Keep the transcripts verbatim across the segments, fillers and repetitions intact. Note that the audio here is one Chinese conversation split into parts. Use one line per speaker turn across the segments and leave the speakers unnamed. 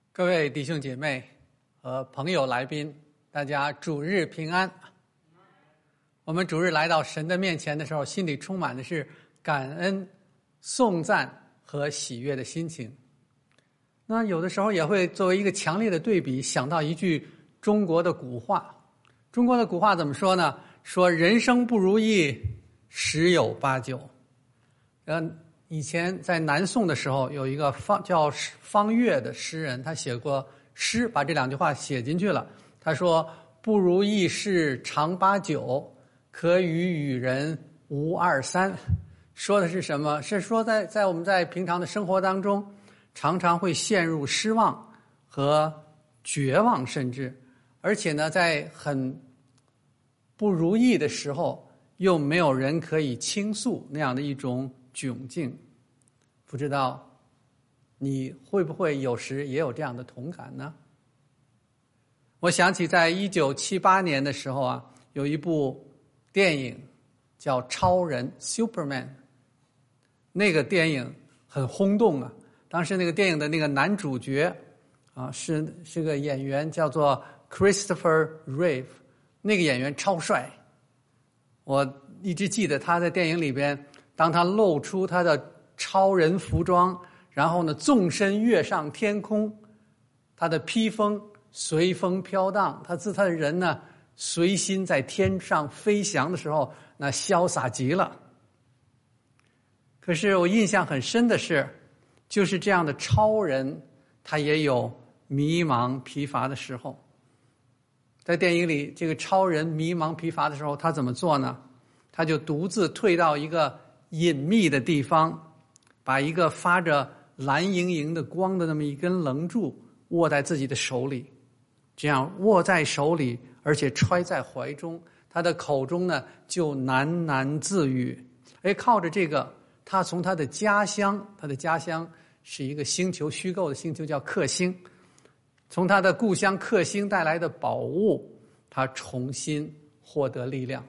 各位弟兄姐妹和朋友来宾，大家主日平安。我们主日来到神的面前的时候，心里充满的是感恩、颂赞和喜悦的心情。那有的时候也会作为一个强烈的对比，想到一句中国的古话。中国的古话怎么说呢？说人生不如意，十有八九。嗯。以前在南宋的时候，有一个方叫方悦的诗人，他写过诗，把这两句话写进去了。他说：“不如意事常八九，可与与人无二三。”说的是什么？是说在在我们在平常的生活当中，常常会陷入失望和绝望，甚至而且呢，在很不如意的时候，又没有人可以倾诉，那样的一种窘境。不知道你会不会有时也有这样的同感呢？我想起在一九七八年的时候啊，有一部电影叫《超人》 Superman， 那个电影很轰动啊。当时那个电影的那个男主角啊，是是个演员叫做 Christopher Reeve， 那个演员超帅。我一直记得他在电影里边，当他露出他的超人服装，然后呢纵身跃上天空，他的披风随风飘荡，他自他的人呢随心在天上飞翔的时候，那潇洒极了。可是我印象很深的是，就是这样的超人，他也有迷茫疲乏的时候。在电影里，这个超人迷茫疲乏的时候，他怎么做呢？他就独自退到一个隐秘的地方，把一个发着蓝莹莹的光的那么一根棱柱握在自己的手里，这样握在手里，而且揣在怀中，他的口中呢就喃喃自语。哎，靠着这个，他从他的家乡，他的家乡是一个星球，虚构的星球叫克星，从他的故乡克星带来的宝物，他重新获得力量。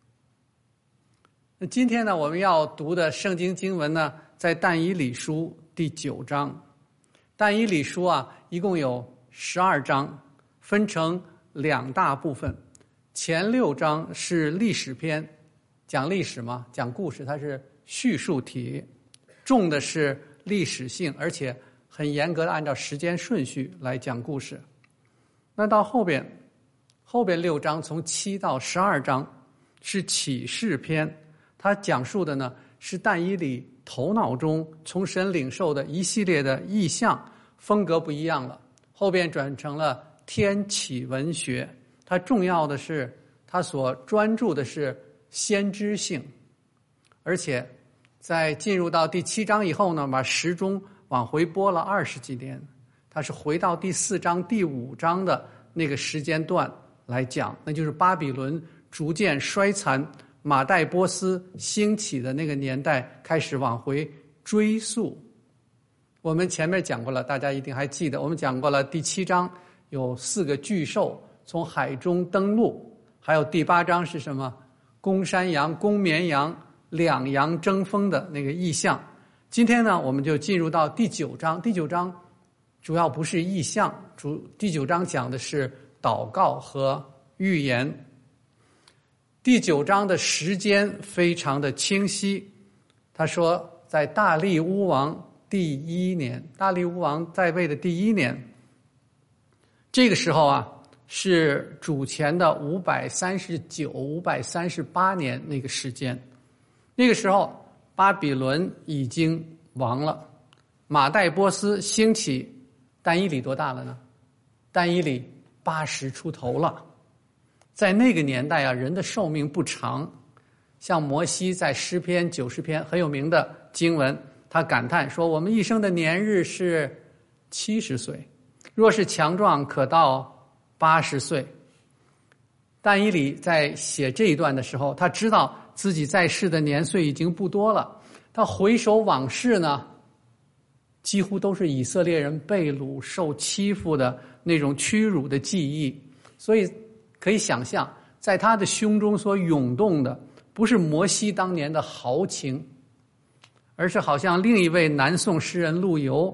那今天呢，我们要读的圣经经文呢，在但以理书第九章。但以理书啊，一共有十二章，分成两大部分。前六章是历史篇，讲历史嘛，讲故事，它是叙述体，重的是历史性，而且很严格的按照时间顺序来讲故事。那到后边，后边六章从七到十二章是启示篇。他讲述的呢是但以理头脑中从神领受的一系列的意象，风格不一样了，后边转成了天启文学。他重要的是他所专注的是先知性，而且在进入到第七章以后呢，把时钟往回拨了二十几年，他是回到第四章第五章的那个时间段来讲，那就是巴比伦逐渐衰残，马代波斯兴起的那个年代开始往回追溯。我们前面讲过了，大家一定还记得，我们讲过了第七章有四个巨兽从海中登陆，还有第八章是什么？公山羊、公绵羊两羊争锋的那个意象。今天呢，我们就进入到第九章。第九章主要不是意象，主第九章讲的是祷告和预言。第九章的时间非常的清晰，他说在大利乌王第一年，大利乌王在位的第一年，这个时候啊是主前的五百三十九、五百三十八年那个时间。那个时候巴比伦已经亡了，马代波斯兴起。但以理多大了呢？但以理八十出头了。在那个年代啊，人的寿命不长。像摩西在诗篇九十篇很有名的经文，他感叹说，我们一生的年日是七十岁，若是强壮可到八十岁。但以理在写这一段的时候，他知道自己在世的年岁已经不多了，他回首往事呢，几乎都是以色列人被掳受欺负的那种屈辱的记忆。所以可以想象，在他的胸中所涌动的不是摩西当年的豪情，而是好像另一位南宋诗人陆游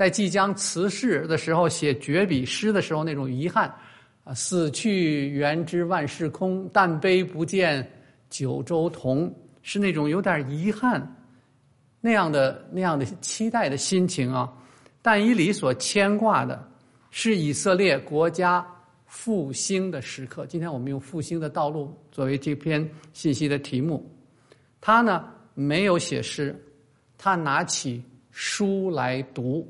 在即将辞世的时候写绝笔诗的时候那种遗憾啊，死去元知万事空，但悲不见九州同，是那种有点遗憾那样的那样的期待的心情啊。但以理所牵挂的是以色列国家复兴的时刻。今天我们用复兴的道路作为这篇信息的题目。他呢没有写诗，他拿起书来读。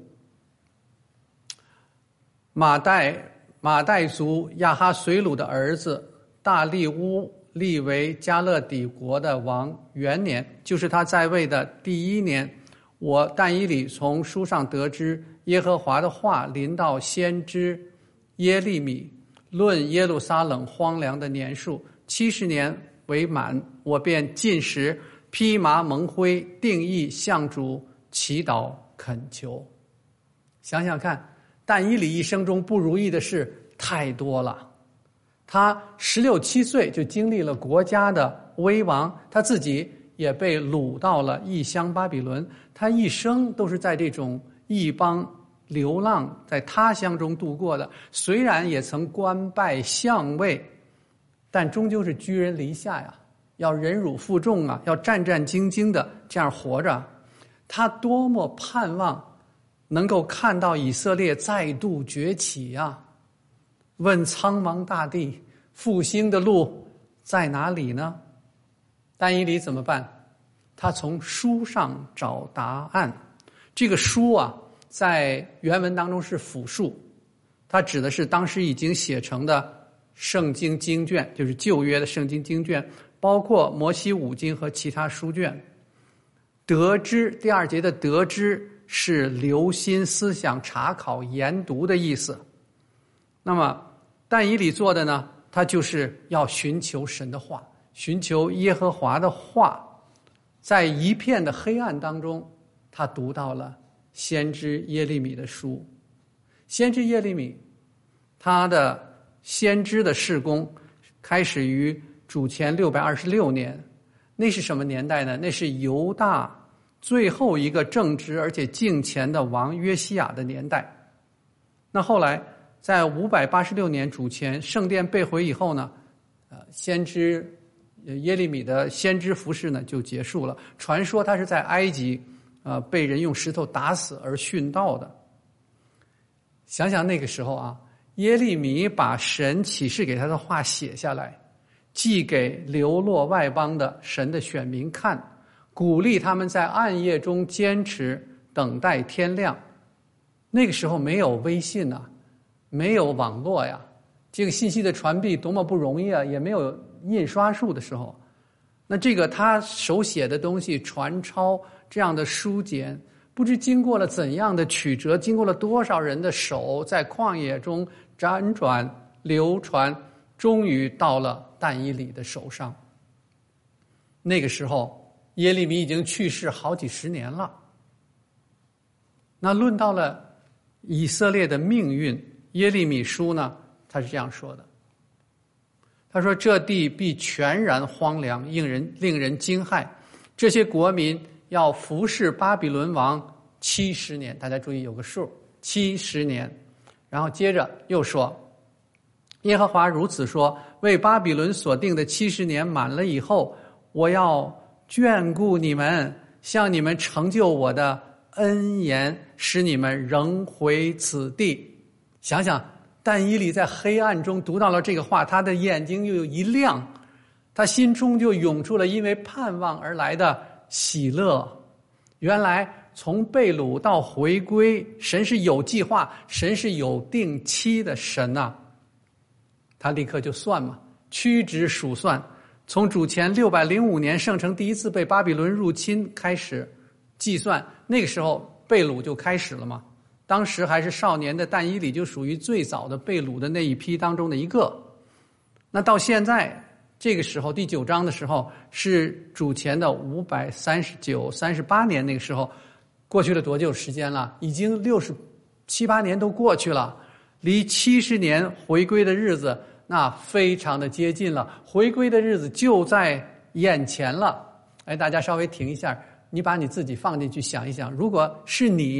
马代马代族亚哈随鲁的儿子大利乌立为加勒底国的王元年，就是他在位的第一年，我但以理从书上得知耶和华的话临到先知耶利米，论耶路撒冷荒凉的年数，七十年为满，我便禁食，披麻蒙灰，定义向主祈祷恳求。想想看，但以理一生中不如意的事太多了。他十六七岁就经历了国家的危亡，他自己也被掳到了异乡巴比伦，他一生都是在这种异邦流浪，在他乡中度过的。虽然也曾官拜相位，但终究是居人篱下呀，要忍辱负重啊，要战战兢兢的这样活着。他多么盼望能够看到以色列再度崛起啊！问苍茫大地，复兴的路在哪里呢？但以理怎么办？他从书上找答案。这个书啊，在原文当中是复数，它指的是当时已经写成的圣经经卷，就是旧约的圣经经卷，包括摩西五经和其他书卷。得知，第二节的得知是留心思想、查考、研读的意思。那么但以理做的呢，他就是要寻求神的话，寻求耶和华的话。在一片的黑暗当中，他读到了先知耶利米的书。先知耶利米他的先知的事工开始于主前六百二十六年。那是什么年代呢？那是犹大最后一个正直而且敬虔的王约西亚的年代。那后来在五百八十六年主前圣殿被毁以后呢，呃，先知耶利米的先知服事呢就结束了。传说他是在埃及呃被人用石头打死而殉道的。想想那个时候啊，耶利米把神启示给他的话写下来，寄给流落外邦的神的选民看，鼓励他们在暗夜中坚持等待天亮。那个时候没有微信啊，没有网络呀，这个信息的传递多么不容易啊，也没有印刷术的时候。那这个他手写的东西传抄这样的书简，不知经过了怎样的曲折，经过了多少人的手，在旷野中辗转流传，终于到了但以理的手上。那个时候耶利米已经去世好几十年了。那论到了以色列的命运，耶利米书呢，他是这样说的，他说这地必全然荒凉，令人令人惊骇，这些国民要服侍巴比伦王七十年，大家注意有个数，七十年。然后接着又说，耶和华如此说，为巴比伦所定的七十年满了以后，我要眷顾你们，向你们成就我的恩言，使你们仍回此地。想想但以理在黑暗中读到了这个话，他的眼睛又有一亮，他心中就涌出了因为盼望而来的喜乐。原来从被掳到回归，神是有计划，神是有定期的神啊。他立刻就算嘛，屈指数算，从主前六百零五年圣城第一次被巴比伦入侵开始计算，那个时候被掳就开始了嘛。当时还是少年的但以理就属于最早的被掳的那一批当中的一个。那到现在这个时候第九章的时候，是主前的五百三十九、三十八年，那个时候过去了多久时间了？已经六十七八年都过去了，离七十年回归的日子那非常的接近了，回归的日子就在眼前了。哎，大家稍微停一下，你把你自己放进去想一想，如果是你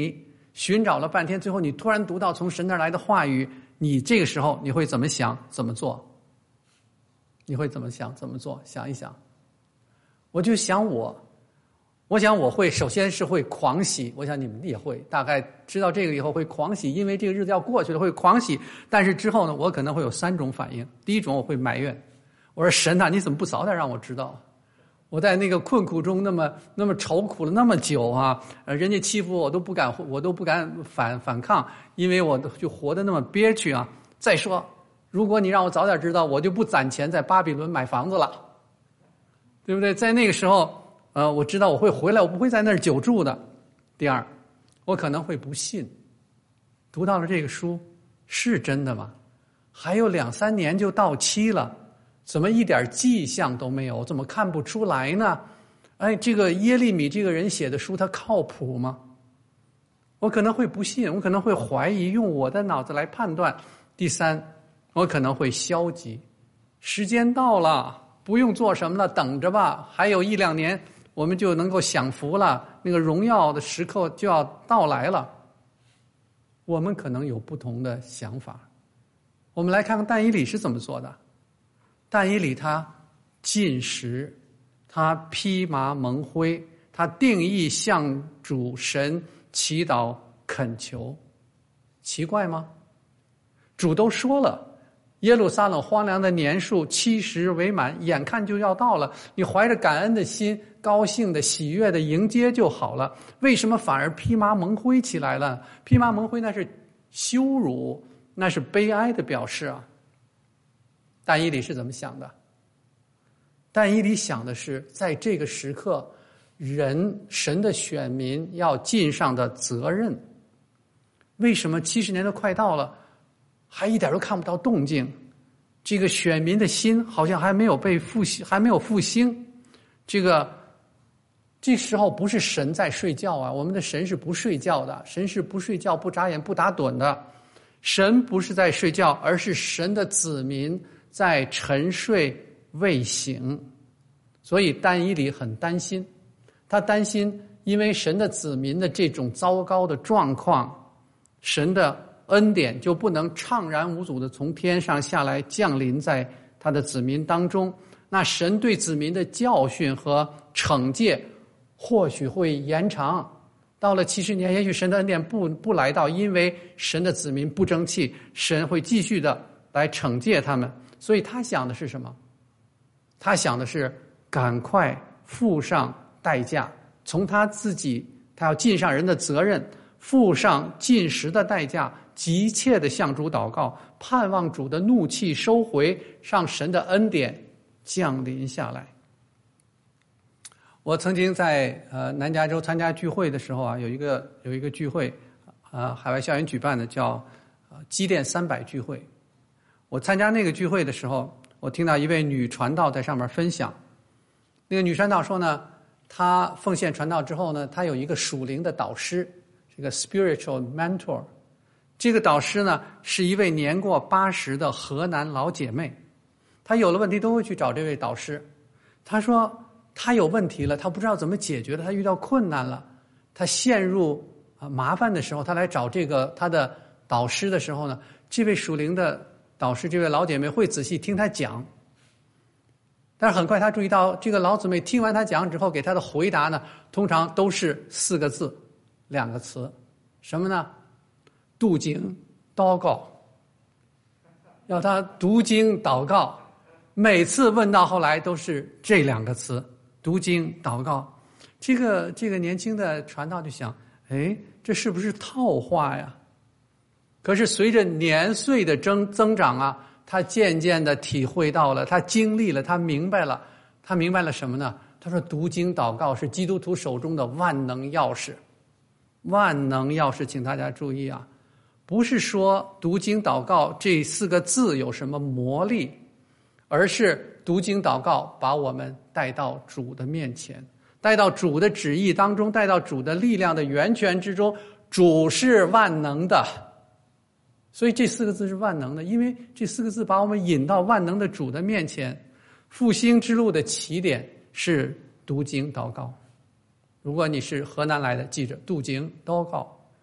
寻找了半天，最后你突然读到从神那儿来的话语，你这个时候你会怎么想怎么做？你会怎么想怎么做？想一想。我就想我我想我会首先是会狂喜，我想你们也会，大概知道这个以后会狂喜，因为这个日子要过去了会狂喜。但是之后呢，我可能会有三种反应。第一种，我会埋怨，我说神啊，你怎么不早点让我知道？我在那个困苦中那么那么愁苦了那么久啊，呃，人家欺负我都不敢，我都不敢反反抗，因为我就活得那么憋屈啊。再说，如果你让我早点知道，我就不攒钱在巴比伦买房子了，对不对？在那个时候。呃，我知道我会回来，我不会在那儿久住的。第二，我可能会不信，读到了这个书是真的吗？还有两三年就到期了，怎么一点迹象都没有？怎么看不出来呢？哎，这个耶利米这个人写的书，他靠谱吗？我可能会不信，我可能会怀疑，用我的脑子来判断。第三，我可能会消极，时间到了，不用做什么了，等着吧，还有一两年。我们就能够享福了，那个荣耀的时刻就要到来了。我们可能有不同的想法。我们来看看但以理是怎么做的。但以理他禁食，他披麻蒙灰，他定义向主神祈祷恳求。奇怪吗？主都说了，耶路撒冷荒凉的年数七十为满，眼看就要到了，你怀着感恩的心，高兴的喜悦的迎接就好了，为什么反而披麻蒙灰起来了？披麻蒙灰那是羞辱，那是悲哀的表示啊。但以理是怎么想的？但以理想的是在这个时刻，人神的选民要尽上的责任。为什么七十年都快到了，还一点都看不到动静？这个选民的心好像还没有被复兴，还没有复兴。这个这时候不是神在睡觉啊，我们的神是不睡觉的，神是不睡觉、不眨眼、不打盹的。神不是在睡觉，而是神的子民在沉睡未醒。所以但以理很担心，他担心因为神的子民的这种糟糕的状况，神的恩典就不能怅然无阻地从天上下来降临在他的子民当中，那神对子民的教训和惩戒或许会延长，到了七十年，也许神的恩典不不来到，因为神的子民不争气，神会继续的来惩戒他们。所以他想的是什么？他想的是赶快付上代价，从他自己，他要尽上人的责任，付上进食的代价，急切的向主祷告，盼望主的怒气收回，让神的恩典降临下来。我曾经在呃南加州参加聚会的时候啊，有一个有一个聚会，啊、呃、海外校园举办的叫呃基甸三百聚会。我参加那个聚会的时候，我听到一位女传道在上面分享。那个女传道说呢，她奉献传道之后呢，她有一个属灵的导师，这个 spiritual mentor。这个导师呢是一位年过八十的河南老姐妹，她有了问题都会去找这位导师。她说他有问题了，他不知道怎么解决了，他遇到困难了，他陷入啊麻烦的时候，他来找这个他的导师的时候呢，这位属灵的导师，这位老姐妹会仔细听他讲。但是很快他注意到，这个老姊妹听完他讲之后，给他的回答呢，通常都是四个字，两个词，什么呢？读经祷告，要他读经祷告。每次问到后来都是这两个词，读经祷告。这个这个年轻的传道就想，哎，这是不是套话呀？可是随着年岁的增增长啊，他渐渐的体会到了，他经历了，他明白了，他明白了什么呢？他说读经祷告是基督徒手中的万能钥匙。万能钥匙，请大家注意啊，不是说读经祷告这四个字有什么魔力，而是读经祷告把我们带到主的面前，带到主的旨意当中，带到主的力量的源泉之中。主是万能的，所以这四个字是万能的，因为这四个字把我们引到万能的主的面前。复兴之路的起点是读经祷告。如果你是河南来的，记着读经祷告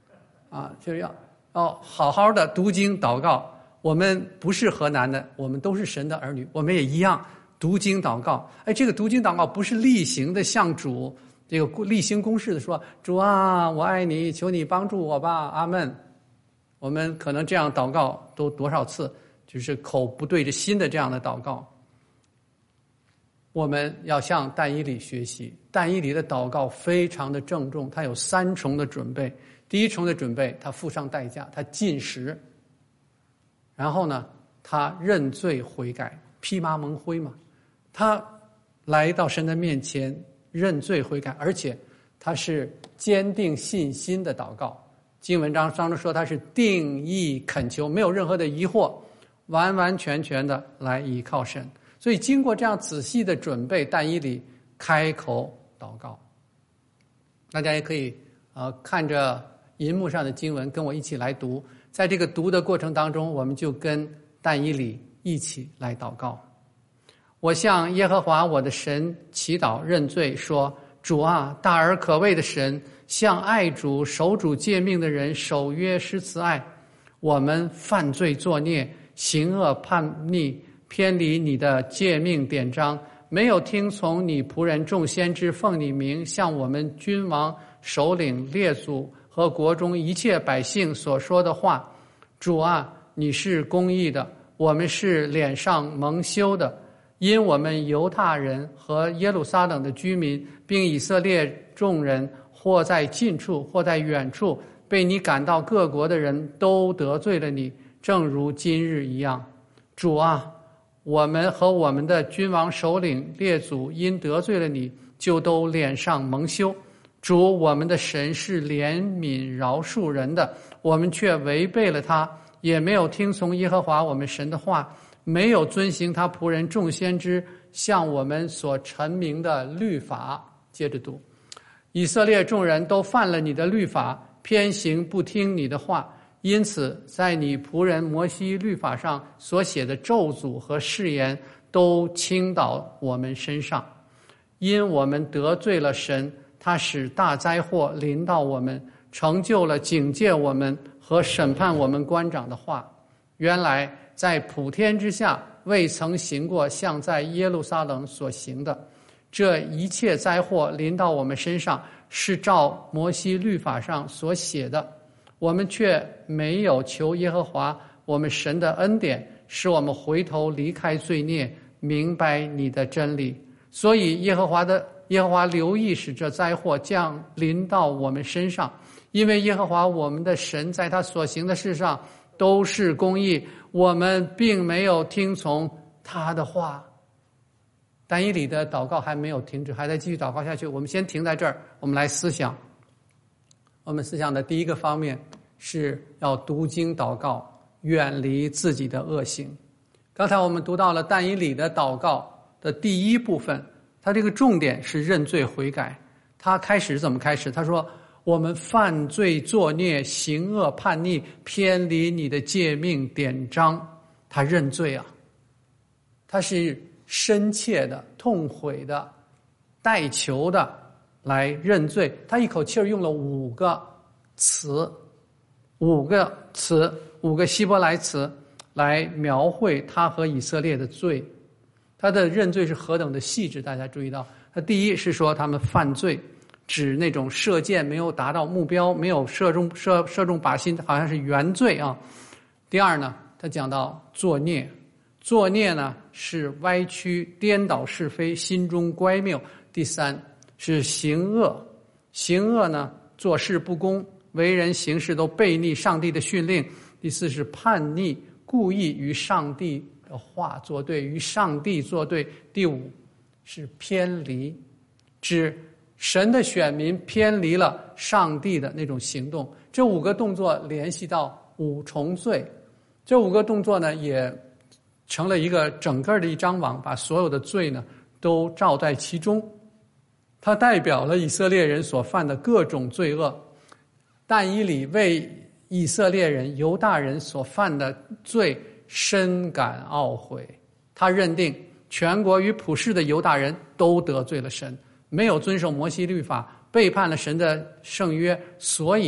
啊，就是要要好好的读经祷告。我们不是河南的，我们都是神的儿女，我们也一样读经祷告。哎，这个读经祷告不是例行的向主这个例行公事的说，主啊，我爱你，求你帮助我吧，阿们。我们可能这样祷告都多少次，就是口不对着心的这样的祷告。我们要向但以理学习，但以理的祷告非常的郑重，他有三重的准备。第一重的准备，他付上代价，他禁食，然后呢，他认罪悔改，披麻蒙灰嘛，他来到神的面前认罪悔改，而且他是坚定信心的祷告。经文章当中说他是定义恳求，没有任何的疑惑，完完全全的来依靠神。所以经过这样仔细的准备，但以理开口祷告。大家也可以呃看着荧幕上的经文跟我一起来读，在这个读的过程当中，我们就跟但以理一起来祷告。我向耶和华我的神祈祷认罪，说，主啊，大而可畏的神，向爱主守主诫命的人守约施慈爱。我们犯罪作孽，行恶叛逆，偏离你的诫命典章，没有听从你仆人众先知奉你名向我们君王首领列祖和国中一切百姓所说的话。主啊，你是公义的，我们是脸上蒙羞的，因我们犹大人和耶路撒冷的居民并以色列众人，或在近处或在远处，被你赶到各国的人都得罪了你，正如今日一样。主啊，我们和我们的君王首领列祖因得罪了你，就都脸上蒙羞。主，我们的神是怜悯饶恕人的，我们却违背了他，也没有听从耶和华我们神的话，没有遵行他仆人众先知向我们所陈明的律法。接着读，以色列众人都犯了你的律法，偏行不听你的话，因此在你仆人摩西律法上所写的咒诅和誓言都倾倒我们身上。因我们得罪了神，他使大灾祸临到我们，成就了警戒我们和审判我们官长的话。原来在普天之下未曾行过像在耶路撒冷所行的。这一切灾祸临到我们身上，是照摩西律法上所写的，我们却没有求耶和华我们神的恩典，使我们回头离开罪孽，明白你的真理。所以耶和华的耶和华留意使这灾祸降临到我们身上，因为耶和华我们的神在他所行的事上都是公义，我们并没有听从他的话。但以理的祷告还没有停止，还在继续祷告下去。我们先停在这儿，我们来思想。我们思想的第一个方面是要读经祷告，远离自己的恶行。刚才我们读到了但以理的祷告的第一部分，他这个重点是认罪悔改。他开始怎么开始？他说，我们犯罪作孽，行恶叛逆，偏离你的诫命典章。他认罪啊，他是深切的、痛悔的、代求的来认罪。他一口气儿用了五个词，五个词，五个希伯来词来描绘他和以色列的罪。他的认罪是何等的细致，大家注意到。他第一是说他们犯罪，指那种射箭没有达到目标，没有射中射射中靶心，好像是原罪啊。第二呢，他讲到作孽。作孽呢是歪曲颠倒是非，心中乖谬。第三是行恶，行恶呢做事不公，为人行事都背逆上帝的训令。第四是叛逆，故意与上帝的话作对，与上帝作对。第五是偏离，指神的选民偏离了上帝的那种行动。这五个动作联系到五重罪，这五个动作呢也成了一个整个的一张网，把所有的罪呢都罩在其中。它代表了以色列人所犯的各种罪恶。但以理为以色列人、犹大人所犯的罪深感懊悔。他认定全国与普世的犹大人都得罪了神，没有遵守摩西律法，背叛了神的圣约，所以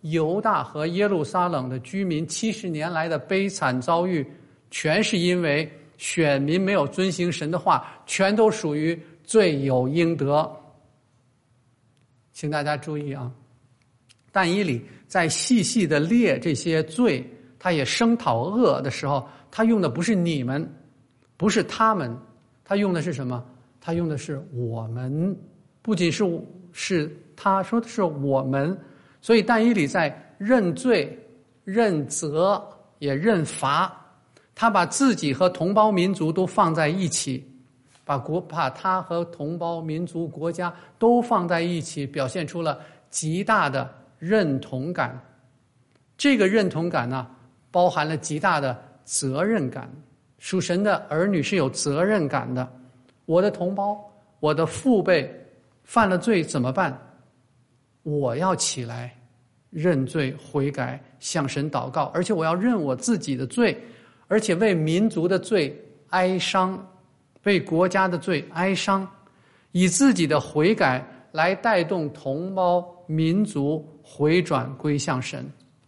犹大和耶路撒冷的居民七十年来的悲惨遭遇，全是因为选民没有遵行神的话，全都属于罪有应得。请大家注意啊，但以理在细细的列这些罪，他也声讨恶的时候，他用的不是你们，不是他们，他用的是什么？他用的是我们，不仅是是他说的是我们。所以但以理在认罪、认责也认罚，他把自己和同胞民族都放在一起，把国把他和同胞民族国家都放在一起，表现出了极大的认同感。这个认同感呢，包含了极大的责任感。属神的儿女是有责任感的。我的同胞，我的父辈犯了罪怎么办？我要起来认罪悔改，向神祷告，而且我要认我自己的罪，而且为民族的罪哀伤，为国家的罪哀伤，以自己的悔改来带动同胞民族回转归向神。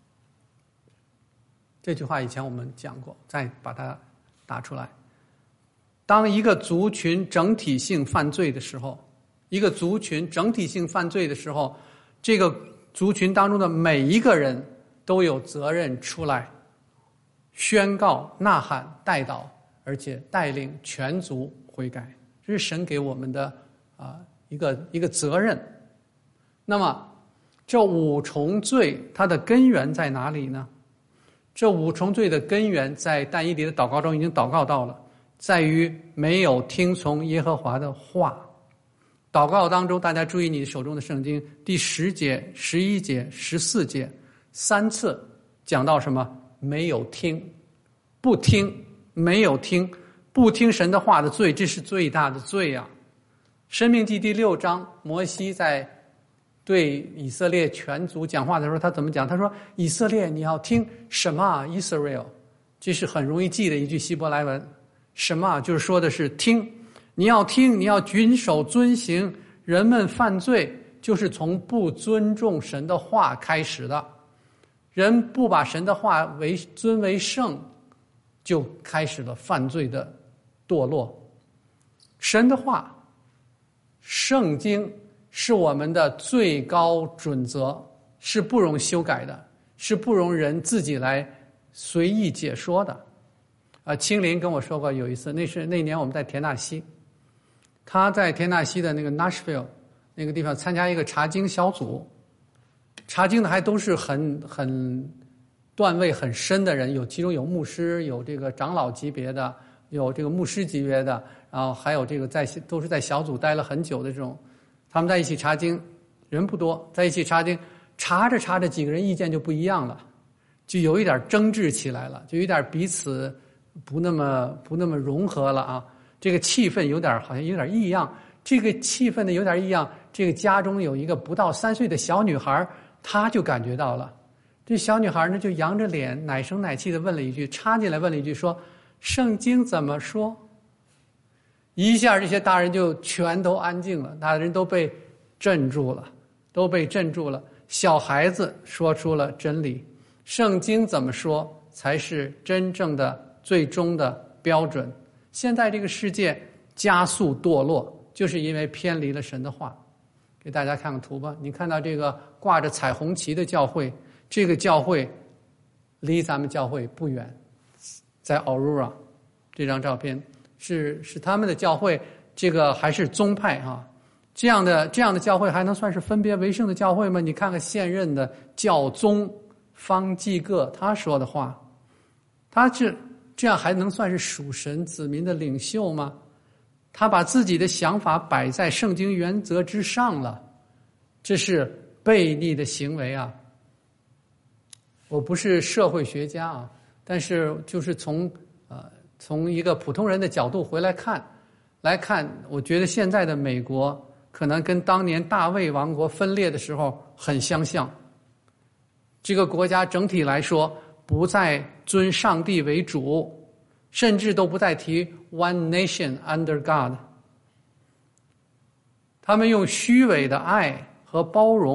这句话以前我们讲过，再把它打出来。当一个族群整体性犯罪的时候，一个族群整体性犯罪的时候，这个族群当中的每一个人都有责任出来宣告、呐喊、代祷，而且带领全族悔改。这是神给我们的啊、呃、一个一个责任。那么这五重罪它的根源在哪里呢？这五重罪的根源在但以理的祷告中已经祷告到了，在于没有听从耶和华的话。祷告当中，大家注意你手中的圣经，第十节、十一节、十四节，三次讲到什么？没有听，不听，没有听，不听神的话的罪，这是最大的罪啊！申命记第六章，摩西在对以色列全族讲话的时候，他怎么讲？他说：“以色列，你要听什么 ？Israel， 这是很容易记的一句希伯来文。什么？就是说的是听。你要听，你要谨守遵行。人们犯罪就是从不尊重神的话开始的，人不把神的话为尊为圣，就开始了犯罪的堕落。神的话，圣经是我们的最高准则，是不容修改的，是不容人自己来随意解说的。啊，青林跟我说过有一次，那是那年我们在田纳西。他在田纳西的那个 Nashville 那个地方参加一个查经小组，查经的还都是很很段位很深的人，有其中有牧师，有这个长老级别的，有这个牧师级别的，然后还有这个在都是在小组待了很久的这种，他们在一起查经，人不多，在一起查经，查着查着几个人意见就不一样了，就有一点争执起来了，就有点彼此不那么不那么融合了啊。这个气氛有点好像有点异样，这个气氛的有点异样，这个家中有一个不到三岁的小女孩，她就感觉到了。这小女孩呢就扬着脸奶声奶气的问了一句，插进来问了一句说：圣经怎么说？一下这些大人就全都安静了，大人都被镇住了，都被镇住了。小孩子说出了真理，圣经怎么说才是真正的最终的标准。现在这个世界加速堕落，就是因为偏离了神的话。给大家看个图吧，你看到这个挂着彩虹旗的教会，这个教会离咱们教会不远，在 Aurora， 这张照片是是他们的教会，这个还是宗派啊。这样的这样的教会还能算是分别为圣的教会吗？你看看现任的教宗方济各他说的话，他是这样还能算是属神子民的领袖吗？他把自己的想法摆在圣经原则之上了，这是悖逆的行为啊！我不是社会学家啊，但是就是从呃从一个普通人的角度回来看，来看，我觉得现在的美国可能跟当年大卫王国分裂的时候很相像。这个国家整体来说不再尊上帝为主，甚至都不再提 One Nation Under God。 他们用虚伪的爱和包容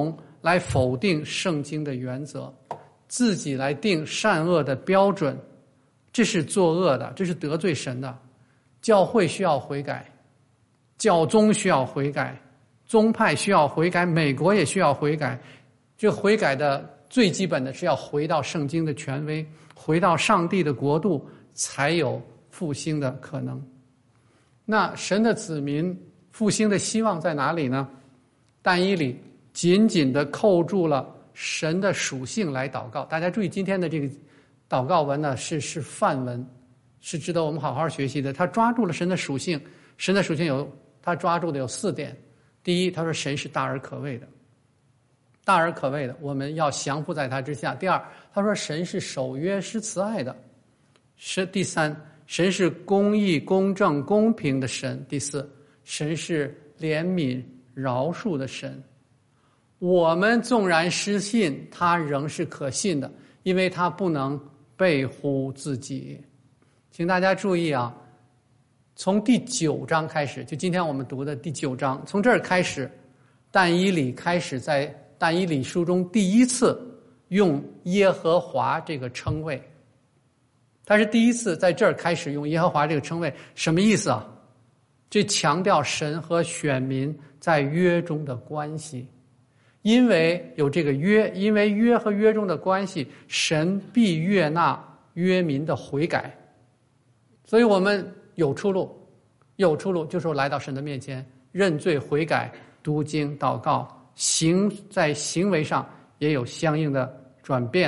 来否定圣经的原则，自己来定善恶的标准，这是作恶的，这是得罪神的。教会需要悔改，教宗需要悔改，宗派需要悔改，美国也需要悔改。这悔改的最基本的是要回到圣经的权威，回到上帝的国度，才有复兴的可能。那神的子民复兴的希望在哪里呢？但以理紧紧地扣住了神的属性来祷告。大家注意今天的这个祷告文呢，是是范文，是值得我们好好学习的。他抓住了神的属性，神的属性有他抓住的有四点。第一，他说神是大而可畏的，大而可畏的，我们要降服在他之下。第二，他说神是守约施慈爱的。是第三，神是公义公正公平的神。第四，神是怜悯饶恕的神。我们纵然失信，他仍是可信的，因为他不能背乎自己。请大家注意啊，从第九章开始，就今天我们读的第九章，从这儿开始，但以理开始在但以理书中第一次用耶和华这个称谓。他是第一次在这儿开始用耶和华这个称谓，什么意思啊？这强调神和选民在约中的关系。因为有这个约，因为约和约中的关系，神必悦纳约民的悔改。所以我们有出路，有出路就是来到神的面前，认罪悔改，读经祷告，行在行为上也有相应的转变。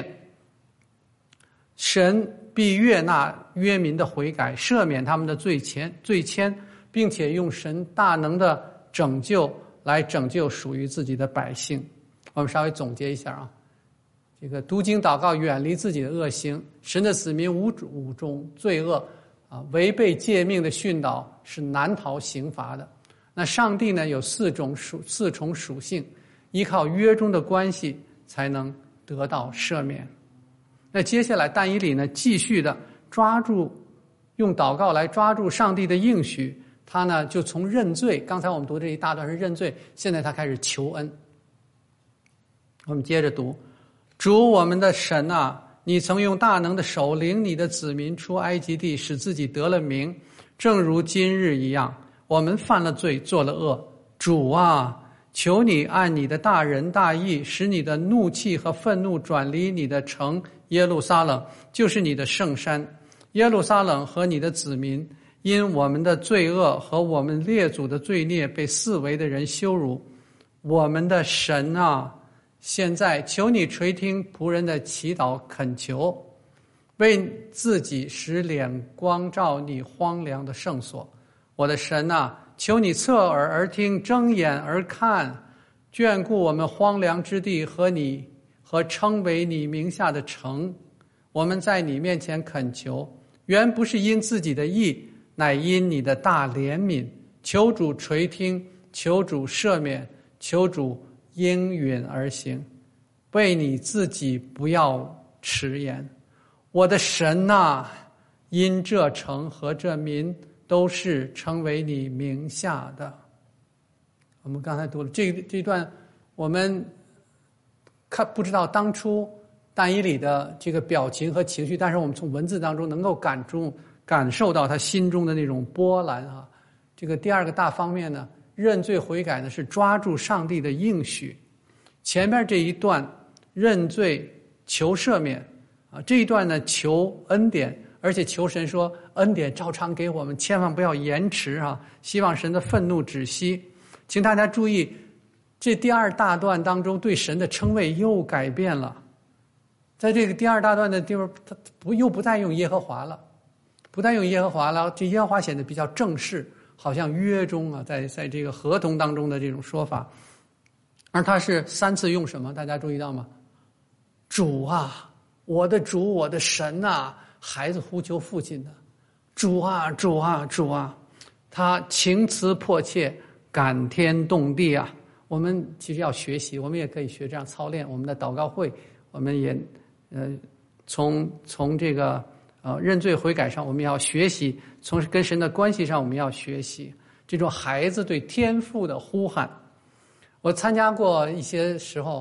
神必悦纳约民的悔改，赦免他们的罪愆罪愆，并且用神大能的拯救来拯救属于自己的百姓。我们稍微总结一下啊，这个读经祷告，远离自己的恶行，神的子民无主中罪恶啊，违背诫命的训导是难逃刑罚的。那上帝呢有四种属四重属性，依靠约中的关系才能得到赦免。那接下来但以理呢继续的抓住，用祷告来抓住上帝的应许。他呢就从认罪，刚才我们读这一大段是认罪，现在他开始求恩。我们接着读，主我们的神啊，你曾用大能的手领你的子民出埃及地，使自己得了名，正如今日一样。我们犯了罪，做了恶，主啊，求你按你的大仁大义，使你的怒气和愤怒转离你的城耶路撒冷，就是你的圣山。耶路撒冷和你的子民因我们的罪恶和我们列祖的罪孽被四围的人羞辱。我们的神啊，现在求你垂听仆人的祈祷恳求，为自己使脸光照你荒凉的圣所。我的神啊，求你侧耳而听，睁眼而看，眷顾我们荒凉之地和你和称为你名下的城。我们在你面前恳求，原不是因自己的义，乃因你的大怜悯。求主垂听，求主赦免，求主应允而行，为你自己不要迟延。我的神啊，因这城和这民都是称为你名下的。我们刚才读了这这段，我们看不知道当初但以理的这个表情和情绪，但是我们从文字当中能够感中感受到他心中的那种波澜啊。这个第二个大方面呢，认罪悔改呢是抓住上帝的应许。前面这一段认罪求赦免啊，这一段呢求恩典，而且求神说恩典照常给我们，千万不要延迟啊！希望神的愤怒止息。请大家注意，这第二大段当中对神的称谓又改变了。在这个第二大段的地方，他不又不再用耶和华了，不再用耶和华了。这耶和华显得比较正式，好像约中啊，在在这个合同当中的这种说法。而他是三次用什么？大家注意到吗？主啊，我的主，我的神啊！孩子呼求父亲的，主啊，主啊，主啊！他情辞迫切，感天动地啊！我们其实要学习，我们也可以学这样操练。我们的祷告会，我们也呃从从这个呃认罪悔改上，我们要学习；从跟神的关系上，我们要学习这种孩子对天父的呼喊。我参加过一些时候，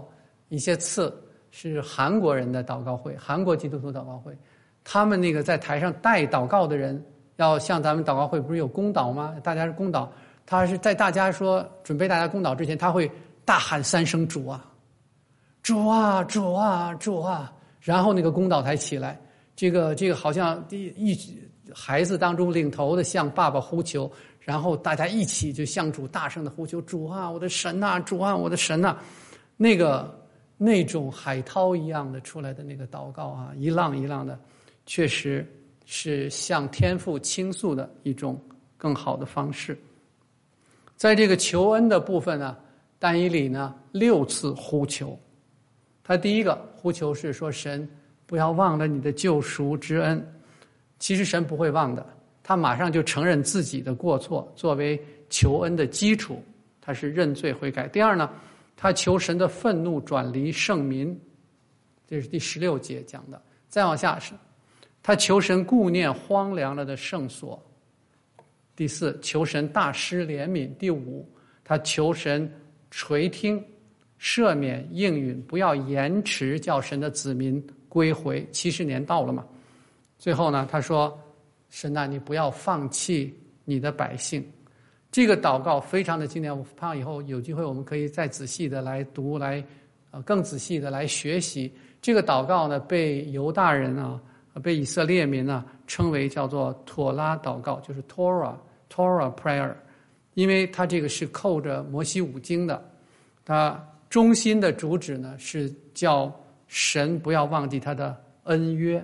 一些次是韩国人的祷告会，韩国基督徒祷告会，他们那个在台上带祷告的人，要像咱们祷告会不是有公祷吗？大家是公祷，他是在大家说准备大家公祷之前，他会大喊三声主啊，主啊，主啊，主啊，然后那个公祷台起来，这个这个好像一孩子当中领头的向爸爸呼求，然后大家一起就向主大声的呼求，主啊，我的神啊，主啊，我的神啊，那个那种海涛一样的出来的那个祷告啊，一浪一浪的，确实是向天父倾诉的一种更好的方式。在这个求恩的部分呢，但以理呢六次呼求。他第一个呼求是说，神不要忘了你的救赎之恩。其实神不会忘的，他马上就承认自己的过错，作为求恩的基础，他是认罪悔改。第二呢，他求神的愤怒转离圣民，这是第十六节讲的。再往下是他求神顾念荒凉了的圣所。第四，求神大施怜悯。第五，他求神垂听赦免应允，不要延迟叫神的子民归回。七十年到了嘛。最后呢，他说，神啊，你不要放弃你的百姓。这个祷告非常的经典，我盼望以后有机会我们可以再仔细的来读，来呃更仔细的来学习。这个祷告呢，被犹大人啊，被以色列民呢称为叫做妥拉祷告，就是 Torah Torah prayer， 因为它这个是扣着摩西五经的，它中心的主旨呢是叫神不要忘记他的恩约。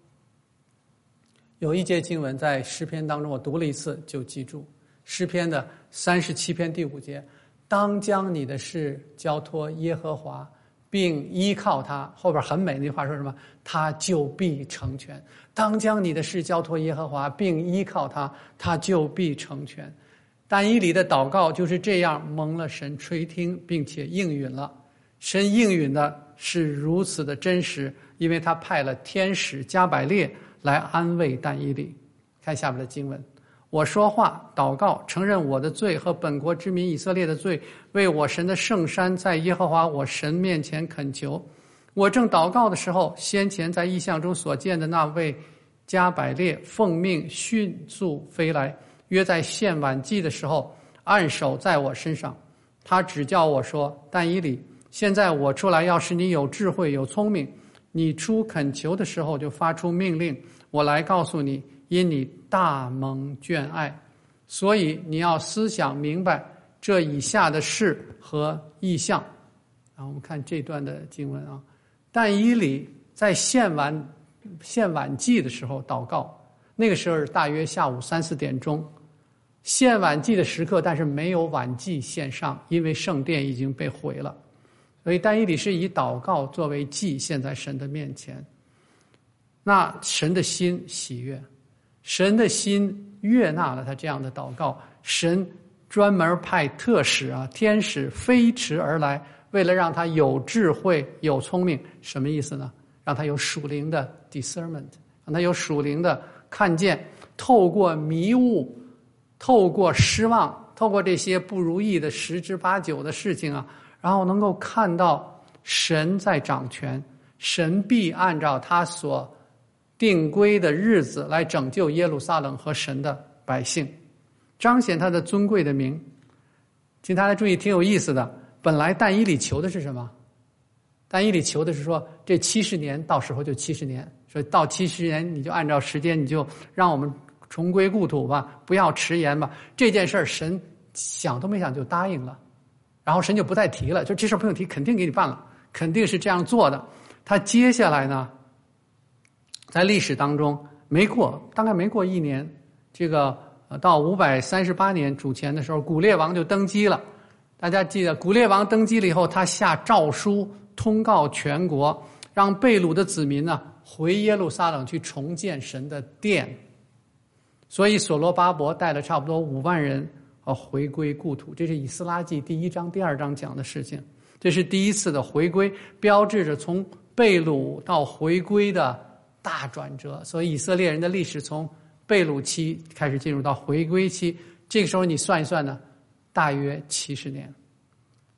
有一节经文在诗篇当中，我读了一次就记住，诗篇的三十七篇第五节，当将你的事交托耶和华，并依靠他。后边很美那句话说什么？他就必成全。当将你的事交托耶和华，并依靠他，他就必成全。但以理的祷告就是这样蒙了神垂听，并且应允了。神应允的是如此的真实，因为他派了天使加百列来安慰但以理。看下面的经文，我说话祷告，承认我的罪和本国之民以色列的罪，为我神的圣山在耶和华我神面前恳求。我正祷告的时候，先前在异象中所见的那位加百列奉命迅速飞来，约在献晚祭的时候按手在我身上。他只叫我说，但以理，现在我出来要使你有智慧有聪明，你出恳求的时候就发出命令，我来告诉你，因你大蒙眷爱，所以你要思想明白这以下的事和异象。然后我们看这段的经文啊，但以理在献晚献晚祭的时候祷告，那个时候大约下午三四点钟，献晚祭的时刻，但是没有晚祭献上，因为圣殿已经被毁了。所以但以理是以祷告作为祭献在神的面前。那神的心喜悦，神的心悦纳了他这样的祷告，神专门派特使啊，天使飞驰而来，为了让他有智慧有聪明。什么意思呢？让他有属灵的 discernment， 让他有属灵的看见，透过迷雾，透过失望，透过这些不如意的十之八九的事情啊，然后能够看到神在掌权，神必按照他所定规的日子来拯救耶路撒冷和神的百姓，彰显他的尊贵的名。请大家注意，挺有意思的。本来但以理求的是什么？但以理求的是说，这七十年到时候就七十年，说到七十年你就按照时间，你就让我们重归故土吧，不要迟延吧。这件事儿神想都没想就答应了，然后神就不再提了，就这事儿不用提，肯定给你办了，肯定是这样做的。他接下来呢，在历史当中没过，大概没过一年，这个到五百三十八年主前的时候，古列王就登基了。大家记得，古列王登基了以后，他下诏书通告全国，让被掳的子民呢回耶路撒冷去重建神的殿。所以所罗巴伯带了差不多五万人呃回归故土，这是以斯拉记第一章第二章讲的事情。这是第一次的回归，标志着从被掳到回归的大转折。所以以色列人的历史从被掳期开始进入到回归期，这个时候你算一算呢，大约七十年。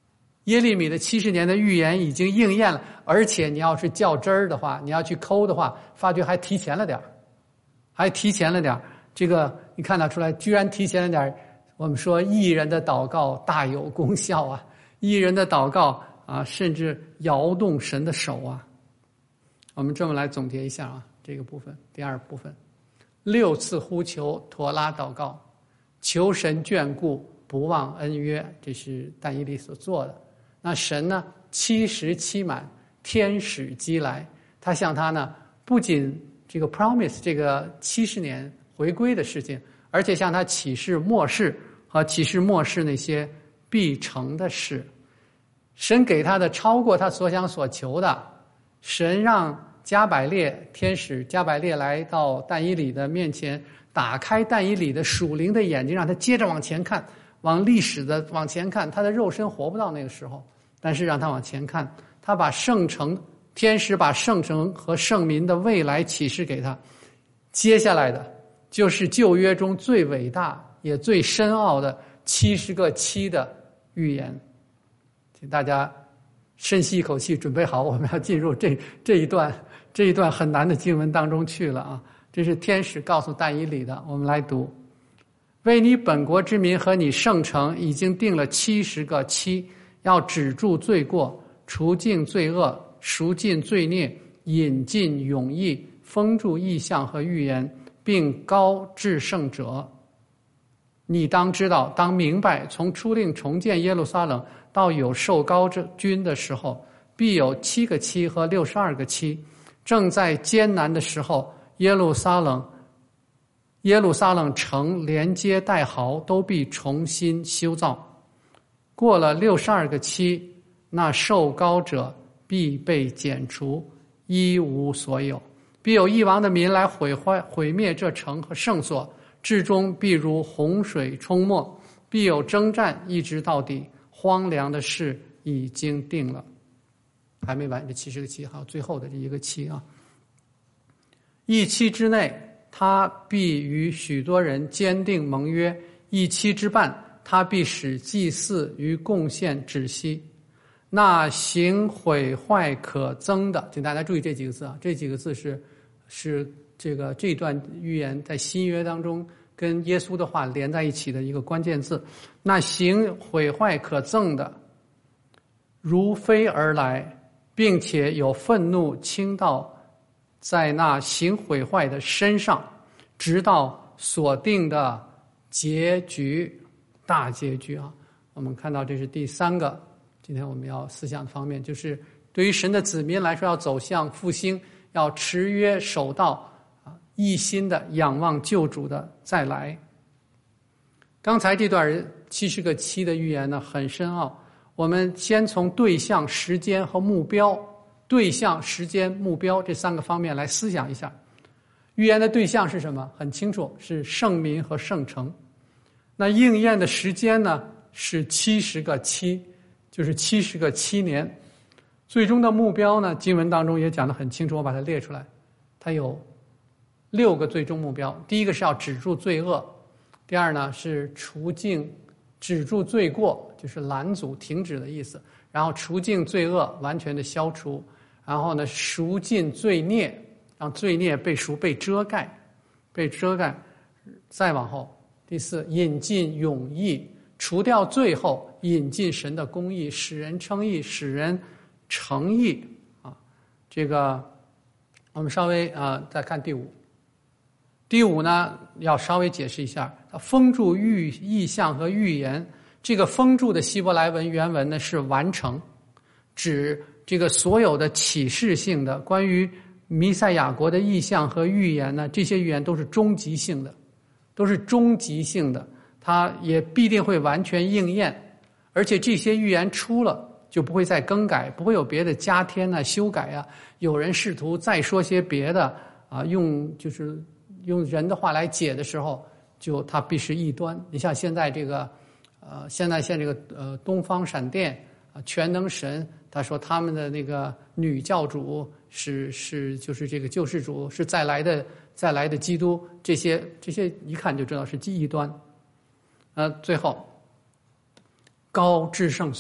耶利米的七十年的预言已经应验了，而且你要是较真儿的话，你要去抠的话，发觉还提前了点儿，还提前了点儿。这个你看得出来，居然提前了点儿。我们说义人的祷告大有功效啊，义人的祷告啊，甚至摇动神的手啊。我们这么来总结一下啊，这个部分，第二部分，六次呼求妥拉祷告，求神眷顾，不忘恩约，这是但以理所做的。那神呢，七十期满，天使击来，他向他呢，不仅这个 promise 这个七十年回归的事情，而且向他启示末世和启示末世那些必成的事。神给他的超过他所想所求的，神让加百列天使加百列来到但以理的面前，打开但以理的属灵的眼睛，让他接着往前看，往历史的往前看。他的肉身活不到那个时候，但是让他往前看，他把圣城天使把圣城和圣民的未来启示给他。接下来的就是旧约中最伟大也最深奥的七十个七的预言。请大家深吸一口气，准备好，我们要进入这这一段这一段很难的经文当中去了啊！这是天使告诉但以理的，我们来读：为你本国之民和你圣城已经定了七十个期，要止住罪过，除尽罪恶，赎尽罪孽，引进永义，封住异象和预言，并高至圣者。你当知道，当明白，从出令重建耶路撒冷到有受膏君的时候，必有七个期和六十二个期。正在艰难的时候，耶路撒冷耶路撒冷城连接带壕都必重新修造。过了六十二个期，那受膏者必被剪除，一无所有。必有异王的民来毁坏毁灭这城和圣所，至终必如洪水冲没。必有征战一直到底，荒凉的事已经定了。还没完，这七十个期，还有最后的这一个期啊。一期之内，他必与许多人坚定盟约；一期之半，他必使祭祀与贡献止息。那行毁坏可憎的，请大家注意这几个字啊，这几个字是是这个这段预言在新约当中跟耶稣的话连在一起的一个关键字。那行毁坏可憎的，如飞而来，并且有愤怒倾倒在那行毁坏的身上，直到所定的结局，大结局啊！我们看到这是第三个，今天我们要思想的方面，就是对于神的子民来说，要走向复兴，要持约守道啊，一心的仰望救主的再来。刚才这段七十个期的预言呢，很深奥。我们先从对象、时间和目标，对象、时间、目标这三个方面来思想一下。预言的对象是什么？很清楚，是圣民和圣城。那应验的时间呢，是七十个七，就是七十个七年。最终的目标呢，经文当中也讲得很清楚，我把它列出来。它有六个最终目标。第一个是要止住罪恶，第二呢是除尽止住罪过，就是拦阻停止的意思，然后除尽罪恶，完全的消除，然后呢赎尽罪孽，让罪孽被赎被遮盖被遮盖。再往后，第四，引进永义，除掉罪后引进神的公义，使人称义，使人成义啊。这个我们稍微啊、呃、再看第五。第五呢，要稍微解释一下，封住预意象和预言。这个封住的希伯来文原文呢是完成，指这个所有的启示性的关于弥赛亚国的意象和预言呢，这些预言都是终极性的，都是终极性的，它也必定会完全应验。而且这些预言出了就不会再更改，不会有别的加添啊、修改啊。有人试图再说些别的啊，用就是用人的话来解的时候，就它必是异端。你像现在这个，呃，现在现在这个呃东方闪电啊，全能神，他说他们的那个女教主是是就是这个救世主，是再来的再来的基督，这些这些一看就知道是异端。呃，最后高至圣所，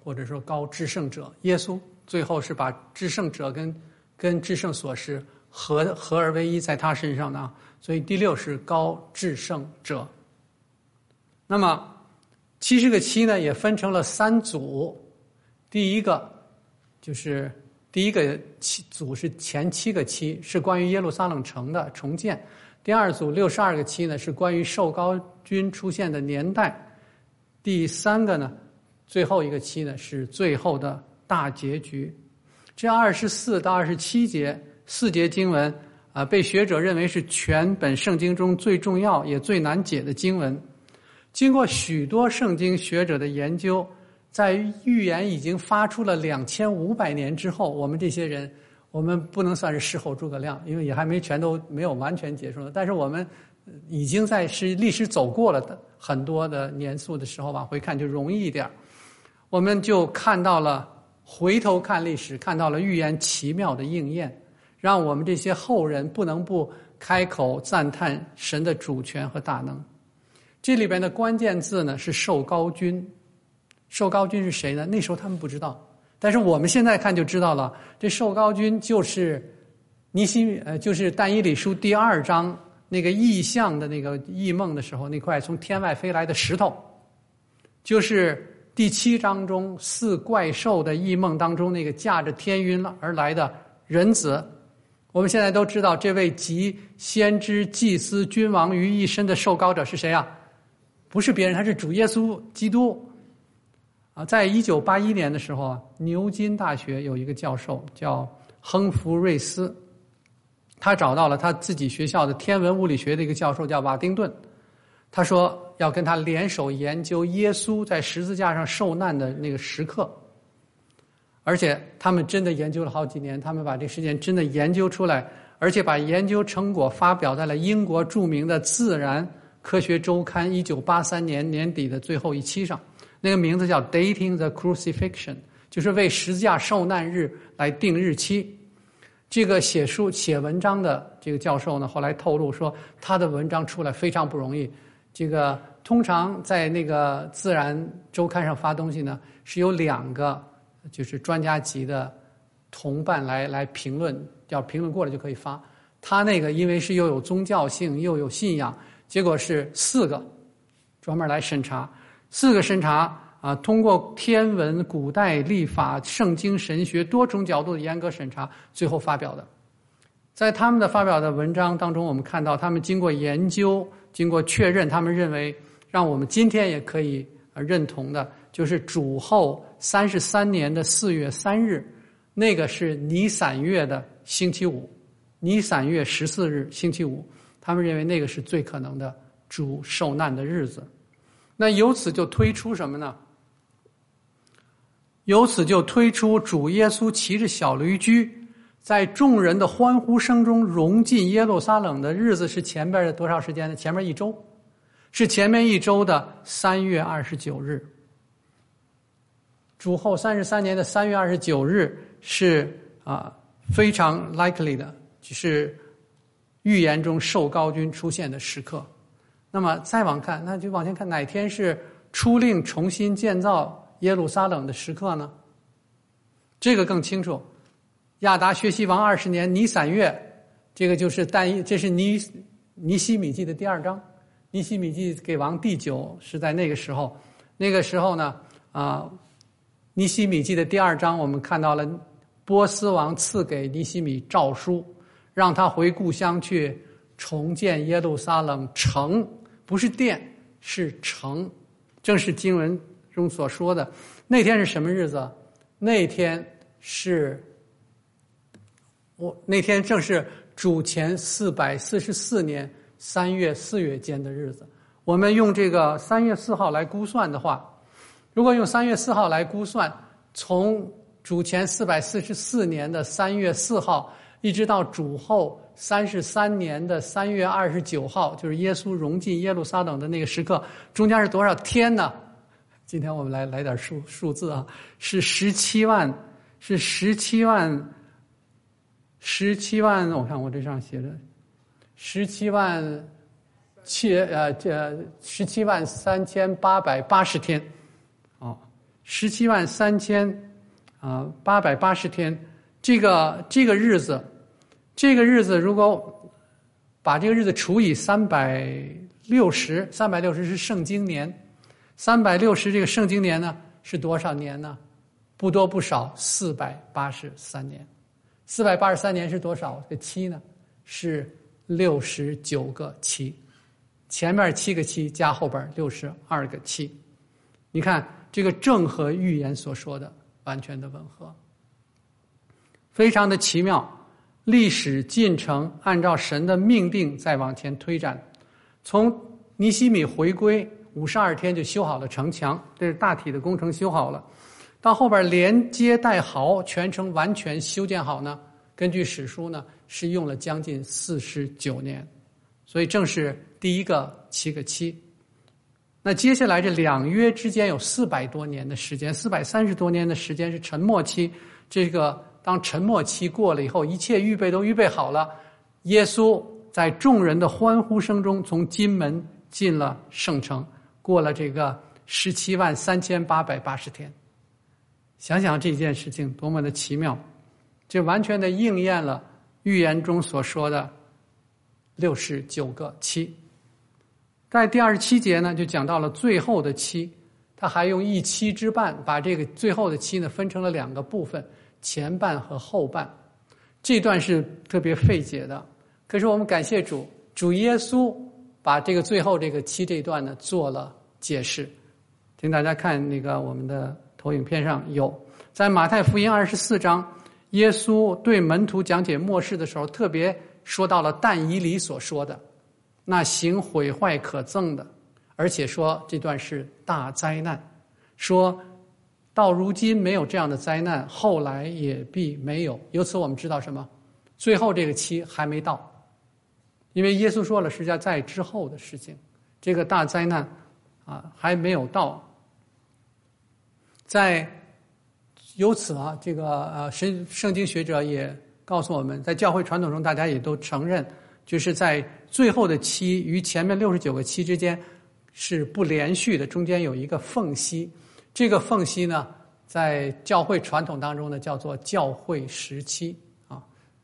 或者说高至圣者。耶稣最后是把至圣者跟跟至圣所示合合而为一，在他身上呢，所以第六是高至圣者。那么七十个七呢，也分成了三组。第一个就是第一个七组是前七个七，是关于耶路撒冷城的重建。第二组六十二个七呢，是关于受膏君出现的年代。第三个呢，最后一个七呢，是最后的大结局。这二十四到二十七节四节经文啊、呃，被学者认为是全本圣经中最重要也最难解的经文。经过许多圣经学者的研究，在预言已经发出了两千五百年之后，我们这些人，我们不能算是事后诸葛亮，因为也还没全都没有完全结束呢。但是我们已经在是历史走过了的很多的年数的时候，往回看就容易一点。我们就看到了，回头看历史，看到了预言奇妙的应验，让我们这些后人不能不开口赞叹神的主权和大能。这里边的关键字呢是受膏君。受膏君是谁呢？那时候他们不知道，但是我们现在看就知道了。这受膏君就是尼希呃，就是但以理书第二章那个异象的那个异梦的时候，那块从天外飞来的石头，就是第七章中四怪兽的异梦当中那个驾着天云而来的人子。我们现在都知道，这位集先知、祭司、君王于一身的受膏者是谁啊？不是别人，他是主耶稣基督。啊，在一九八一年的时候啊，牛津大学有一个教授叫亨弗瑞斯，他找到了他自己学校的天文物理学的一个教授叫瓦丁顿，他说要跟他联手研究耶稣在十字架上受难的那个时刻，而且他们真的研究了好几年，他们把这个事件真的研究出来，而且把研究成果发表在了英国著名的《自然科学周刊》一九八三年年底的最后一期上。那个名字叫 Dating the Crucifixion， 就是为十字架受难日来定日期。这个写书写文章的这个教授呢，后来透露说，他的文章出来非常不容易。这个通常在那个自然周刊上发东西呢，是有两个就是专家级的同伴来来评论，要评论过了就可以发。他那个因为是又有宗教性又有信仰，结果是四个专门来审查。四个审查啊，通过天文、古代历法、圣经神学多种角度的严格审查，最后发表的。在他们的发表的文章当中，我们看到他们经过研究、经过确认，他们认为让我们今天也可以认同的，就是主后三十三年的四月三日，那个是尼散月的星期五，尼散月十四日星期五，他们认为那个是最可能的主受难的日子。那由此就推出什么呢？由此就推出主耶稣骑着小驴驹，在众人的欢呼声中融进耶路撒冷的日子是前边的多少时间呢？前面一周，是前面一周的三月二十九日。主后三十三年的三月二十九日是啊非常 likely 的，就是预言中受膏君出现的时刻。那么再往看，那就往前看，哪天是出令重新建造耶路撒冷的时刻呢？这个更清楚。亚达薛西王二十年尼散月，这个就是但一，这是尼尼希米记的第二章。尼希米记给王第九是在那个时候。那个时候呢，啊，尼希米记的第二章，我们看到了波斯王赐给尼希米诏书，让他回故乡去重建耶路撒冷城。不是殿，是城，正是经文中所说的。那天是什么日子？那天是，我那天正是主前四百四十四年三月四月间的日子。我们用这个三月四号来估算的话，如果用三月四号来估算，从主前四百四十四年的三月四号，一直到主后三十三年的三月二十九号，就是耶稣融进耶路撒冷的那个时刻，中间是多少天呢？今天我们来来点数数字啊，是十七万，是十七万，十七万。我看我这上写着，十七万七呃这十七万三千八百八十天，哦， 十七万三千啊八百八十天，这个这个日子，这个日子如果把这个日子除以三百六十，三百六十是圣经年，三百六十这个圣经年呢是多少年呢？不多不少，四百八十三年。四百八十三年是多少个七呢？是六十九个七，前面七个七加后边六十二个七。你看这个正和预言所说的完全的吻合，非常的奇妙。历史进程按照神的命定再往前推展，从尼希米回归五十二天就修好了城墙，这是大体的工程修好了。到后边连接带壕全城完全修建好呢，根据史书呢是用了将近四十九年，所以正是第一个七个七。那接下来这两约之间有四百多年的时间，四百三十多年的时间是沉默期。这个当沉默期过了以后，一切预备都预备好了，耶稣在众人的欢呼声中从金门进了圣城，过了这个十七万三千八百八十天。想想这件事情多么的奇妙，这完全的应验了预言中所说的六十九个七。在第二十七节呢，就讲到了最后的七，他还用一七之半把这个最后的七呢分成了两个部分，前半和后半。这段是特别费解的，可是我们感谢主，主耶稣把这个最后这个七这一段呢做了解释。请大家看那个我们的投影片上有，在马太福音二十四章，耶稣对门徒讲解末世的时候，特别说到了但以理所说的那行毁坏可憎的，而且说这段是大灾难，说到如今没有这样的灾难，后来也必没有。由此我们知道什么？最后这个期还没到，因为耶稣说了是在之后的事情，这个大灾难啊还没有到。在由此啊，这个呃圣圣经学者也告诉我们，在教会传统中，大家也都承认，就是在最后的期与前面六十九个期之间是不连续的，中间有一个缝隙。这个缝隙呢，在教会传统当中呢，叫做教会时期啊。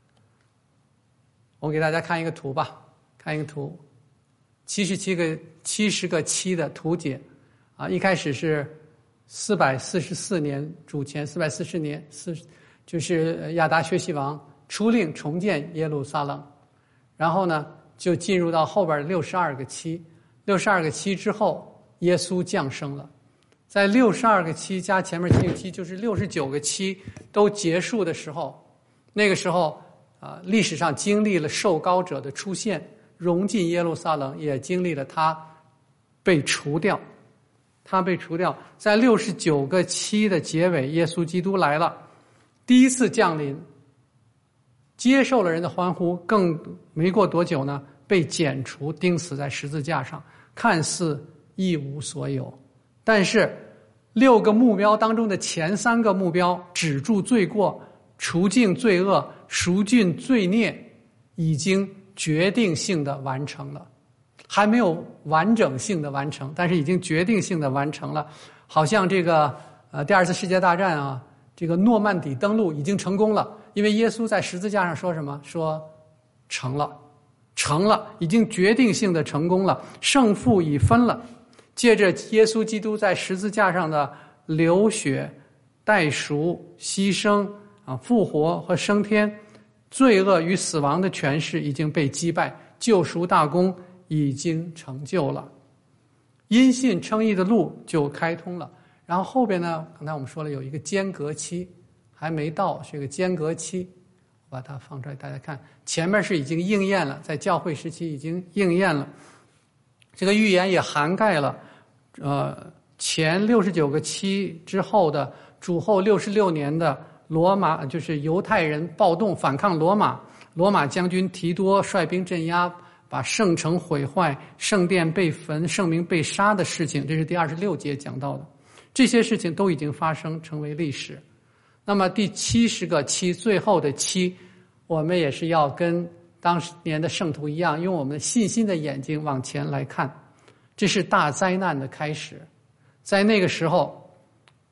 我给大家看一个图吧，看一个图，七十七个七十个期的图解啊。一开始是四百四十四年主前，四百四十年四就是亚达薛西王出令重建耶路撒冷，然后呢就进入到后边六十二个期，六十二个期之后，耶稣降生了。在六十二个期加前面七个期，就是六十九个期都结束的时候，那个时候啊、呃，历史上经历了受膏者的出现，融进耶路撒冷，也经历了他被除掉，他被除掉。在六十九个期的结尾，耶稣基督来了，第一次降临，接受了人的欢呼，更没过多久呢，被剪除，钉死在十字架上，看似一无所有。但是六个目标当中的前三个目标，止住罪过，除尽罪恶，赎尽罪孽，已经决定性的完成了，还没有完整性的完成，但是已经决定性的完成了。好像这个呃第二次世界大战啊，这个诺曼底登陆已经成功了，因为耶稣在十字架上说什么？说成了，成了，已经决定性的成功了，胜负已分了。借着耶稣基督在十字架上的流血、代赎、牺牲啊、复活和升天，罪恶与死亡的权势已经被击败，救赎大功已经成就了，因信称义的路就开通了。然后后边呢，刚才我们说了有一个间隔期，还没到，是个间隔期，我把它放出来大家看。前面是已经应验了，在教会时期已经应验了。这个预言也涵盖了，呃，前六十九个期之后的主后六十六年的罗马，就是犹太人暴动反抗罗马，罗马将军提多率兵镇压，把圣城毁坏，圣殿被焚，圣民被杀的事情，这是第二十六节讲到的。这些事情都已经发生，成为历史。那么第七十个期，最后的期，我们也是要跟当年的圣徒一样，用我们信心的眼睛往前来看，这是大灾难的开始。在那个时候，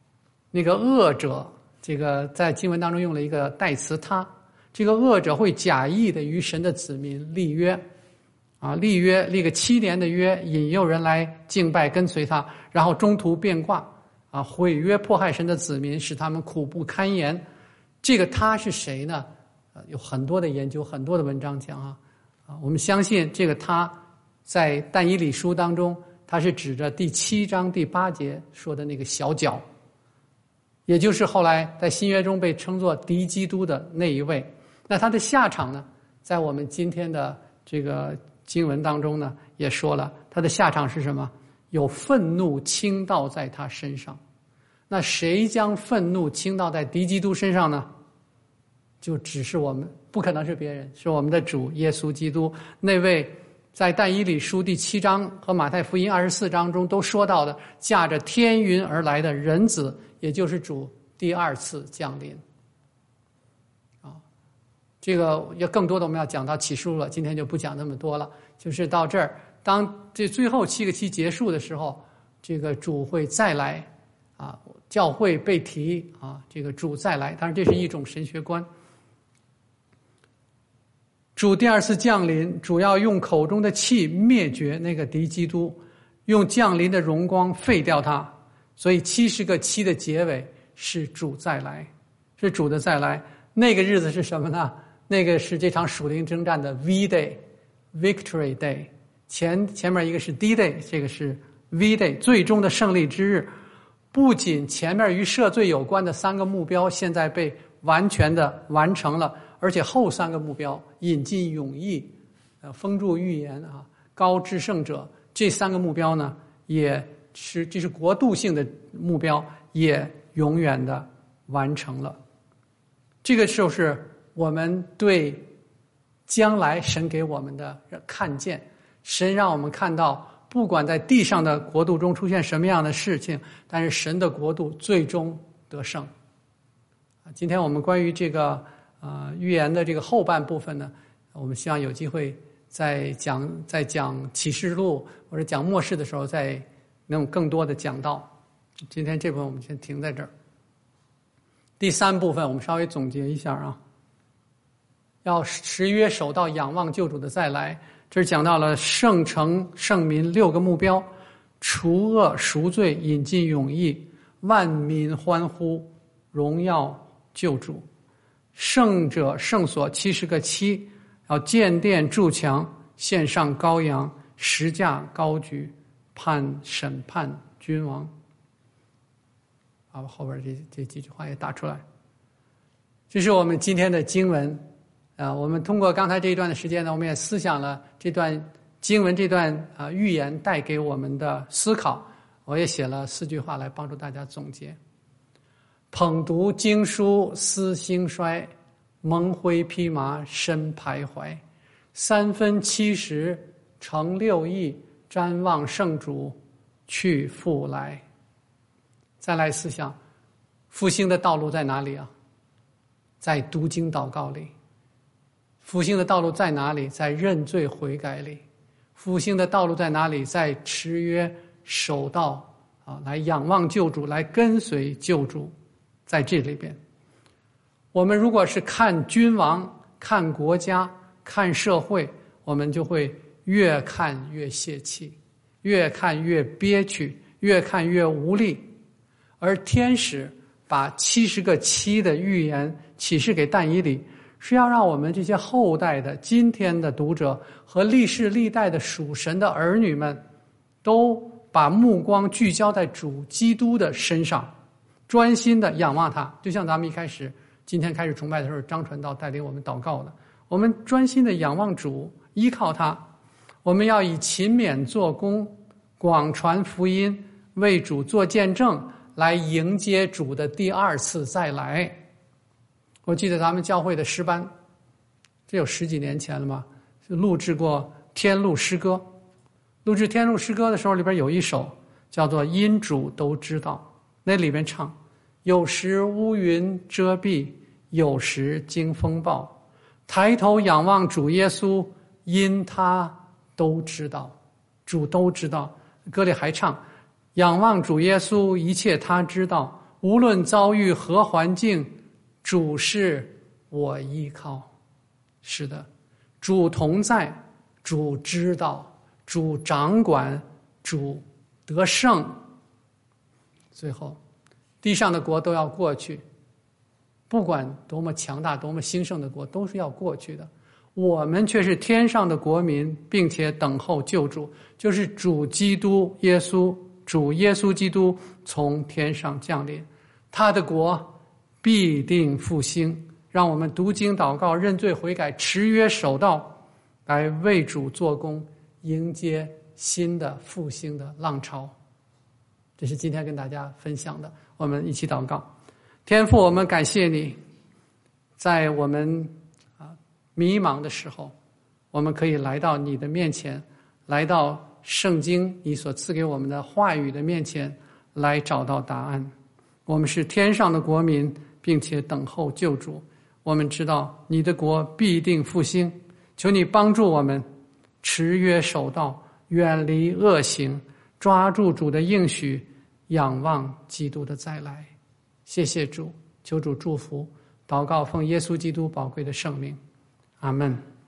那个恶者，这个在经文当中用了一个代词他，这个恶者会假意的与神的子民立约，啊，立约立个七年的约，引诱人来敬拜跟随他，然后中途变卦，啊，毁约迫害神的子民，使他们苦不堪言。这个他是谁呢？啊，有很多的研究，很多的文章讲啊，啊，我们相信这个他在但以理书当中，他是指着第七章第八节说的那个小角，也就是后来在新约中被称作敌基督的那一位。那他的下场呢，在我们今天的这个经文当中呢，也说了他的下场是什么？有愤怒倾倒在他身上。那谁将愤怒倾倒在敌基督身上呢？就只是我们，不可能是别人，是我们的主耶稣基督，那位在但以理书第七章和马太福音二十四章中都说到的驾着天云而来的人子，也就是主第二次降临。啊，这个要更多的我们要讲到启示录了，今天就不讲那么多了，就是到这儿，当这最后七个期结束的时候，这个主会再来，啊，教会被提啊，这个主再来，当然这是一种神学观。主第二次降临，主要用口中的气灭绝那个敌基督，用降临的荣光废掉他。所以七十个七的结尾是主再来，是主的再来。那个日子是什么呢？那个是这场属灵征战的 V Day Victory Day， 前前面一个是 D Day， 这个是 V Day 最终的胜利之日。不仅前面与赦罪有关的三个目标现在被完全的完成了，而且后三个目标引进永义、呃封住预言啊、高至圣者，这三个目标呢，也是这是国度性的目标，也永远的完成了。这个就是我们对将来神给我们的看见，神让我们看到，不管在地上的国度中出现什么样的事情，但是神的国度最终得胜。今天我们关于这个呃预言的这个后半部分呢，我们希望有机会在讲在讲启示录或者讲末世的时候，再能更多的讲到。今天这部分我们先停在这儿。第三部分我们稍微总结一下啊，要持约守到仰望救主的再来。这是讲到了圣城圣民六个目标：除恶赎罪，引进永义，万民欢呼，荣耀救主。圣者圣所七十个七，要建殿筑墙，献上羔羊，十架高举，判审判君王。把后边这这几句话也打出来。这是我们今天的经文。啊，我们通过刚才这一段的时间呢，我们也思想了这段经文这段啊预言带给我们的思考。我也写了四句话来帮助大家总结：捧读经书思兴衰，蒙灰披麻身徘徊，三分七十成六义，瞻望圣主去复来。再来思想，复兴的道路在哪里啊？在读经祷告里。复兴的道路在哪里？在认罪悔改里。复兴的道路在哪里？在持约守道啊，来仰望救主，来跟随救主，在这里边。我们如果是看君王、看国家、看社会，我们就会越看越泄气，越看越憋屈，越看越无力。而天使把七十个七的预言启示给但以理，是要让我们这些后代的今天的读者和历世历代的属神的儿女们，都把目光聚焦在主基督的身上，专心的仰望他。就像咱们一开始今天开始崇拜的时候，张传道带领我们祷告的，我们专心的仰望主，依靠他。我们要以勤勉做工，广传福音，为主做见证，来迎接主的第二次再来。我记得咱们教会的诗班，这有十几年前了嘛，是录制过天路诗歌。录制天路诗歌的时候，里边有一首叫做《因主都知道》，那里边唱：有时乌云遮蔽，有时经风暴，抬头仰望主耶稣，因他都知道。主都知道。歌里还唱：仰望主耶稣，一切他知道， 无论遭遇何环境，主是我依靠。是的，主同在，主知道，主掌管，主得胜。最后，地上的国都要过去，不管多么强大多么兴盛的国都是要过去的，我们却是天上的国民，并且等候救主，就是主基督耶稣，主耶稣基督从天上降临，他的国必定复兴。让我们读经祷告，认罪悔改，持约守道，来为主做工，迎接新的复兴的浪潮。这是今天跟大家分享的，我们一起祷告。天父，我们感谢你，在我们啊迷茫的时候，我们可以来到你的面前，来到圣经你所赐给我们的话语的面前，来找到答案。我们是天上的国民，并且等候救主。我们知道你的国必定复兴，求你帮助我们持约守道，远离恶行，抓住主的应许，仰望基督的再来。谢谢主，求主祝福，祷告奉耶稣基督宝贵的圣名，阿们。